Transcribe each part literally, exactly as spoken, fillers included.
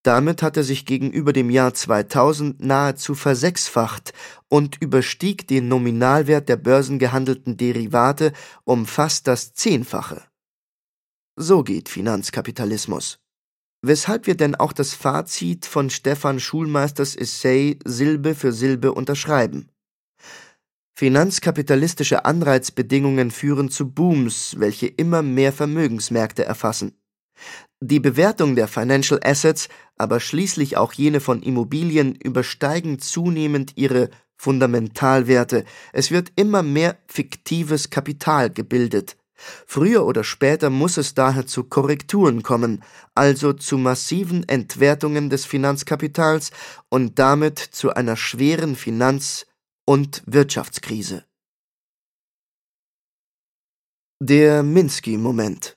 Damit hat er sich gegenüber dem Jahr zweitausend nahezu versechsfacht und überstieg den Nominalwert der börsengehandelten Derivate um fast das Zehnfache. So geht Finanzkapitalismus. Weshalb wir denn auch das Fazit von Stefan Schulmeisters Essay Silbe für Silbe unterschreiben. Finanzkapitalistische Anreizbedingungen führen zu Booms, welche immer mehr Vermögensmärkte erfassen. Die Bewertung der Financial Assets, aber schließlich auch jene von Immobilien, übersteigen zunehmend ihre Fundamentalwerte. Es wird immer mehr fiktives Kapital gebildet. Früher oder später muss es daher zu Korrekturen kommen, also zu massiven Entwertungen des Finanzkapitals und damit zu einer schweren Finanz- und Wirtschaftskrise. Der Minsky-Moment.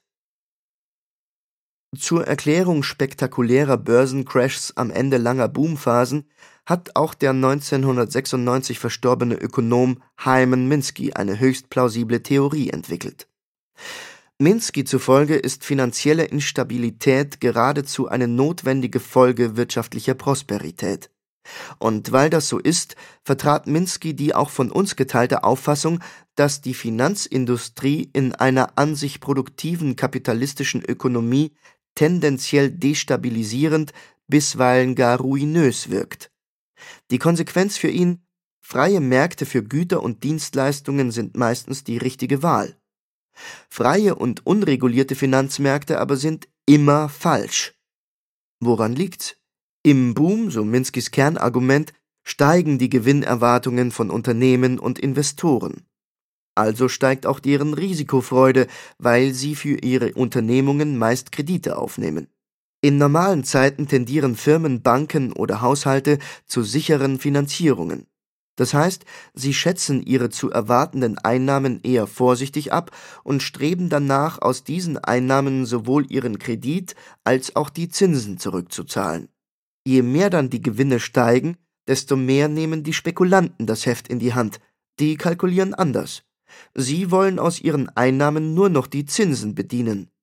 Zur Erklärung spektakulärer Börsencrashs am Ende langer Boomphasen hat auch der neunzehnhundertsechsundneunzig verstorbene Ökonom Hyman Minsky eine höchst plausible Theorie entwickelt. Minsky zufolge ist finanzielle Instabilität geradezu eine notwendige Folge wirtschaftlicher Prosperität. Und weil das so ist, vertrat Minsky die auch von uns geteilte Auffassung, dass die Finanzindustrie in einer an sich produktiven kapitalistischen Ökonomie tendenziell destabilisierend, bisweilen gar ruinös wirkt. Die Konsequenz für ihn: freie Märkte für Güter und Dienstleistungen sind meistens die richtige Wahl. Freie und unregulierte Finanzmärkte aber sind immer falsch. Woran liegt's? Im Boom, so Minskys Kernargument, steigen die Gewinnerwartungen von Unternehmen und Investoren. Also steigt auch deren Risikofreude, weil sie für ihre Unternehmungen meist Kredite aufnehmen. In normalen Zeiten tendieren Firmen, Banken oder Haushalte zu sicheren Finanzierungen. Das heißt, sie schätzen ihre zu erwartenden Einnahmen eher vorsichtig ab und streben danach, aus diesen Einnahmen sowohl ihren Kredit als auch die Zinsen zurückzuzahlen. Je mehr dann die Gewinne steigen, desto mehr nehmen die Spekulanten das Heft in die Hand. Die kalkulieren anders. Sie wollen aus ihren Einnahmen nur noch die Zinsen bedienen.